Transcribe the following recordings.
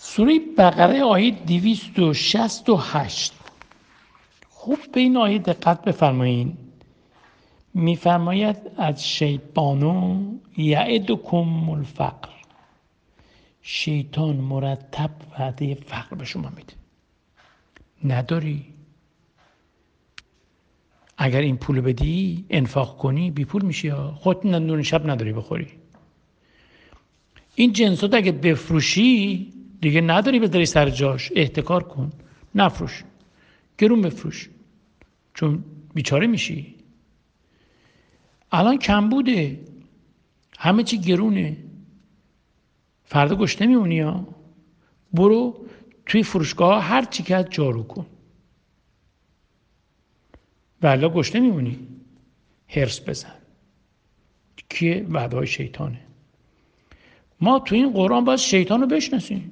سوره بقره آیه 268. خوب به این آیه دقت بفرمایید. میفرماید از شیطانو یعدکم الفقر، شیطان مرتب وعده فقر به شما میده. نداری، اگر این پول بدی انفاق کنی بی پول میشی، خودت نون شب نداری بخوری. این جنسات اگه بفروشی دیگه نداری بذاری سر جاش، احتکار کن، نفروش، گرون بفروش، چون بیچاره میشی. الان کم بوده، همه چی گرونه، فردا گشنه میمونی ها. برو توی فروشگاه هر چی که جارو کن، ولی گشنه میمونی. هرس بزن. کیه؟ وعده‌های شیطانه. ما تو این قرآن باید شیطان رو بشناسیم.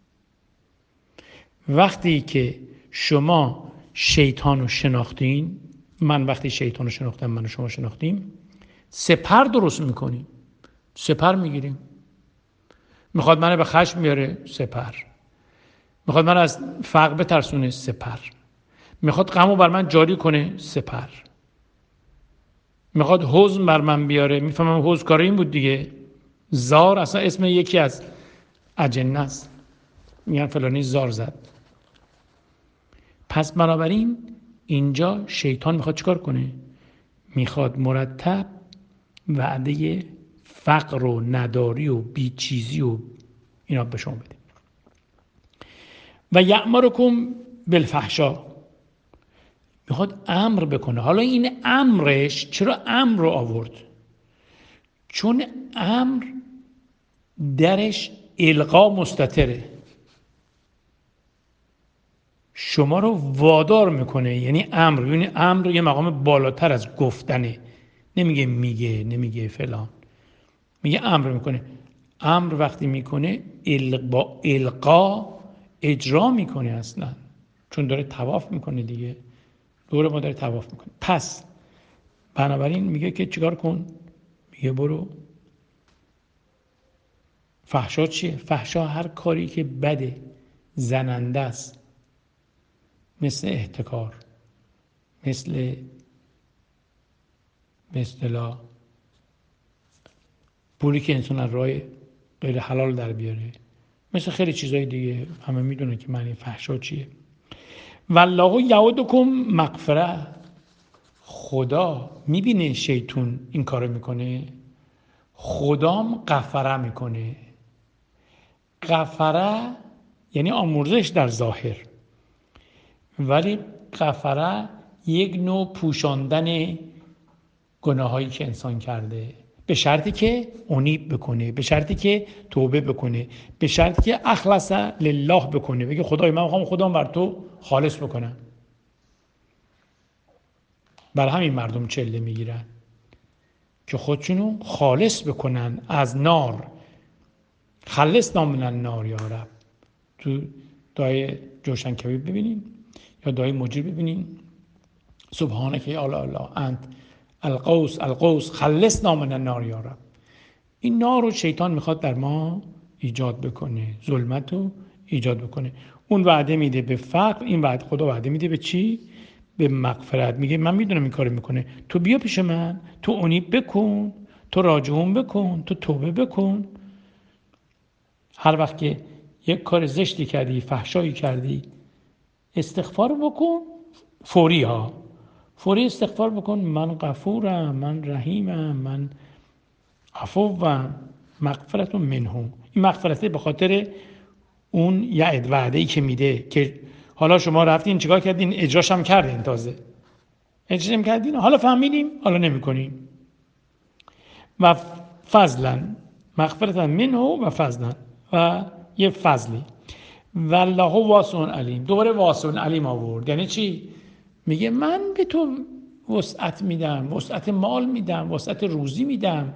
وقتی که شما شیطان رو شناختین، من وقتی شیطان رو شناختم، من و شما شناختیم، سپر درست میکنیم، سپر میگیریم. میخواد منو به خشم بیاره، سپر. میخواد من از فقر بترسونه، سپر. میخواد غمو بر من جاری کنه، سپر. میخواد حزن بر من بیاره، میفهمم حزن کار این بود دیگه. زار اصلا اسم یکی از اجنه است، میگن فلانی زار زد. پس بنابراین اینجا شیطان میخواد چیکار کنه؟ میخواد مرتب وعده فقر و نداری و بیچیزی و اینا به شما بده. و یأمرکم بالفحشاء، میخواد امر بکنه. حالا این امرش، چرا امر رو آورد؟ چون امر درش القا مستتره، شما رو وادار میکنه. یعنی امر، یعنی امر یه مقام بالاتر از گفتنه. نمیگه میگه، نمیگه فلان، میگه امر میکنه. امر وقتی میکنه با القا اجرا میکنه اصلا، چون داره طواف میکنه دیگه، دور ما داره طواف میکنه. پس بنابراین میگه که چیکار کن؟ میگه برو. فحشا چیه؟ فحشا هر کاری که بده، زننده است، مثل احتکار، مثل به اصطلاح پولی که انسان از راه غیر حلال در بیاره، مثل خیلی چیزای دیگه. همه میدونن که معنی فحشا چیه. والله یعدکم مغفره، خدا میبینه شیطون این کارو میکنه، خدام غفره میکنه. غفره یعنی آمرزش در ظاهر، ولی غفره یک نوع پوشاندن گناهایی که انسان کرده، به شرطی که انیب بکنه، به شرطی که توبه بکنه، به شرطی که اخلص لله بکنه، بگه خدای من میخوام خودم بر تو خالص بکنم. بر همین مردم چله میگیرن که خودشونو خالص بکنن از نار. خلصنا من النار یا رب. تو دعای جوشن کبیر ببینین یا دعای مجیر ببینین، سبحانک یا الله انت القوس القوس خلصنا من النار یا رب. این نار رو شیطان میخواد در ما ایجاد بکنه، ظلمت رو ایجاد بکنه. اون وعده میده به فقر، این وعده خدا وعده میده به چی؟ به مغفرت. میگه من میدونم این کارو میکنه، تو بیا پیش من، تو انیب بکن، تو راجعون بکن، تو توبه بکن. هر وقت که یک کار زشتی کردی، فحشایی کردی، استغفار بکن. فوری ها، فوری استغفار بکن. من غفورم، من رحیمم، من عفوم، مغفرت منه. این مغفرته به خاطر اون یعد وعده‌ای که میده، که حالا شما رفتین چیکار کردین؟ اجراش هم کردین، تازه اجراش هم کردین، حالا فهمیدیم، حالا نمی‌کنیم. و فضلا، مغفرت منه و فضلا، و یه فضلی. والله واسع علیم. دوباره واسع علیم آورد. یعنی چی؟ میگه من به تو وسعت میدم، وسعت مال میدم، وسعت روزی میدم،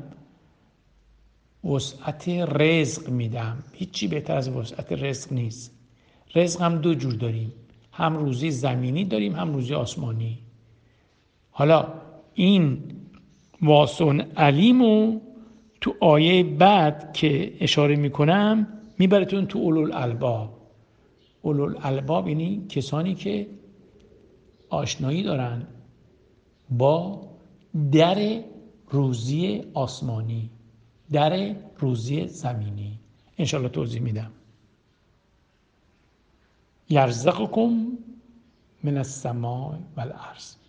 وسعت رزق میدم. هیچی بهتر از وسعت رزق نیست. رزق هم دو جور داریم، هم روزی زمینی داریم، هم روزی آسمانی. حالا این واسع علیمو تو آیه بعد که اشاره میکنم میبرتون تو اولوالالباب. اولوالالباب یعنی کسانی که آشنایی دارن با در روزی آسمانی، در روزی زمینی. انشالله توضیح میدم. یرزقکم من السماء والارض.